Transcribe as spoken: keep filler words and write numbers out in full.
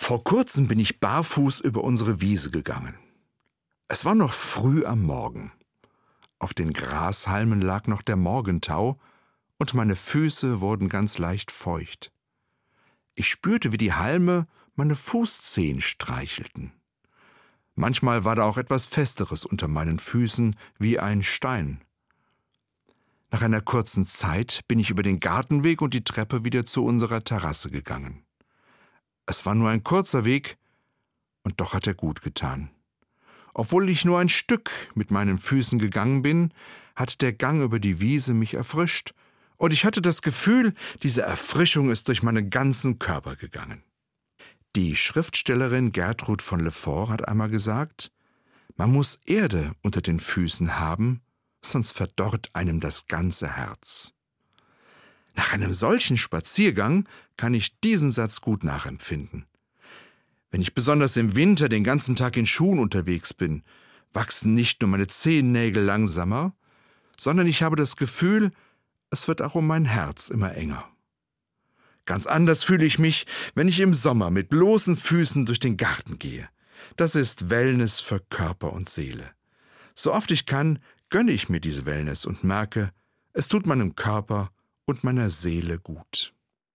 Vor kurzem bin ich barfuß über unsere Wiese gegangen. Es war noch früh am Morgen. Auf den Grashalmen lag noch der Morgentau und meine Füße wurden ganz leicht feucht. Ich spürte, wie die Halme meine Fußzehen streichelten. Manchmal war da auch etwas Festeres unter meinen Füßen, wie ein Stein. Nach einer kurzen Zeit bin ich über den Gartenweg und die Treppe wieder zu unserer Terrasse gegangen. Es war nur ein kurzer Weg, und doch hat er gut getan. Obwohl ich nur ein Stück mit meinen Füßen gegangen bin, hat der Gang über die Wiese mich erfrischt, und ich hatte das Gefühl, diese Erfrischung ist durch meinen ganzen Körper gegangen. Die Schriftstellerin Gertrud von Le Fort hat einmal gesagt, man muss Erde unter den Füßen haben, sonst verdorrt einem das ganze Herz. Nach einem solchen Spaziergang kann ich diesen Satz gut nachempfinden. Wenn ich besonders im Winter den ganzen Tag in Schuhen unterwegs bin, wachsen nicht nur meine Zehennägel langsamer, sondern ich habe das Gefühl, es wird auch um mein Herz immer enger. Ganz anders fühle ich mich, wenn ich im Sommer mit bloßen Füßen durch den Garten gehe. Das ist Wellness für Körper und Seele. So oft ich kann, gönne ich mir diese Wellness und merke, es tut meinem Körper und meiner Seele gut.